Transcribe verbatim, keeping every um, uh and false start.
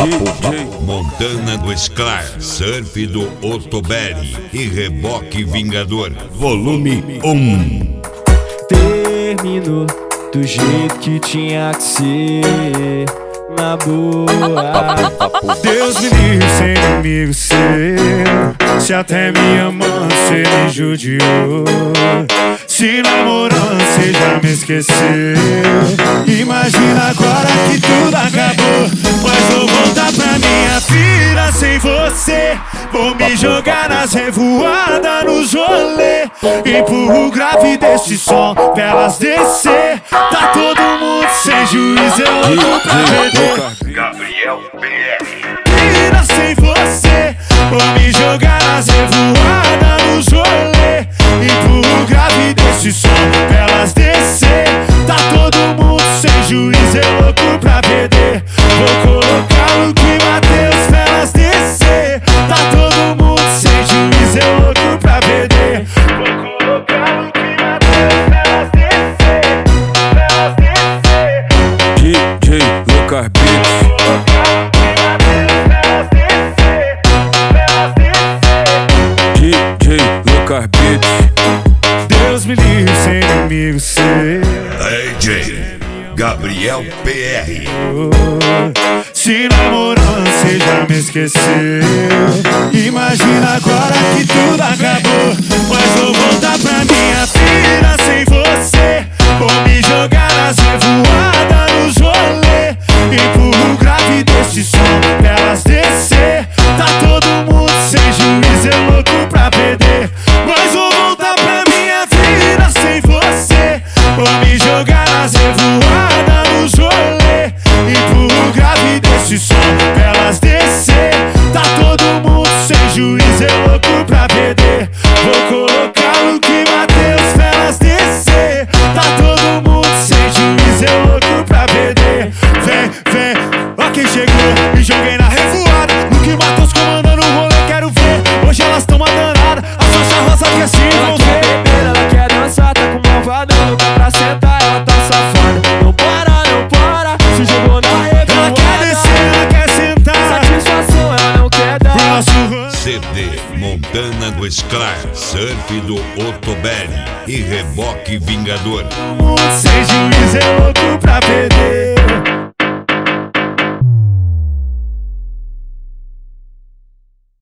Montana do Sklar, surf do Otoberi e reboque Vingador, volume um. Terminou do jeito que tinha que ser, na boa. Deus me livre ser inimigo seu. Se até minha mãe cê me judiou, se namorando cê já me esqueceu. Imagina agora que tudo acabou, mas vou voltar pra minha vida sem você. Vou me jogar nas revoadas, nos rolê, empurro o grave desse som pra elas descer. Tá todo mundo sem juízo, eu louco pra perder. Gabriel P R. Vida sem você, vou me jogar nas revoadas, nos rolê, empurro o grave desse som pra elas descer. Tá todo mundo sem juízo, eu louco pra perder. Vou colocar o que Mateus pra elas descer. Tá todo mundo sem juízo, eu louco pra perder. Vou colocar o que Mateus pra elas descer, pra elas descer. D J Lucas Beats. D J Lucas Beats. Deus me livre ser inimigo seu. D J Gabriel P R. Se namorando cê já me esqueceu. Imagina agora que tudo acabou, mas vou voltar pra minha vida sem você. Vou me jogar nas revoadas, nos rolê, empurro o grave desse som pra elas descer. Tá todo mundo sem juízo, eu louco pra perder, mas vou voltar pra minha vida sem você. Vou me jogar nas revoadas, nos rolê, empurro o grave desse som pra elas descer. Tá todo mundo sem juízo, eu louco pra perder. Vou colocar o que Mateus pra elas descer. Tá todo mundo sem juízo, eu louco pra perder. Vem, vem, ó quem chegou, me joguei na revoada. No que Mateus comandando o rolê, quero ver. Hoje elas tão uma danada, a faixa rosa que assim Ela vão quer ver. beber, ela quer dançar, tá com malvadão, louca pra sentar, ela tá safada. Não para, não para, se jogou na revoada. Ela quer descer, ela quer sentar. Satisfação ela não quer dar. Pro nosso rolê. C D Montana do Sklar, surf do Otoberi e reboque Vingador. Todo mundo sem juízo, eu louco pra perder.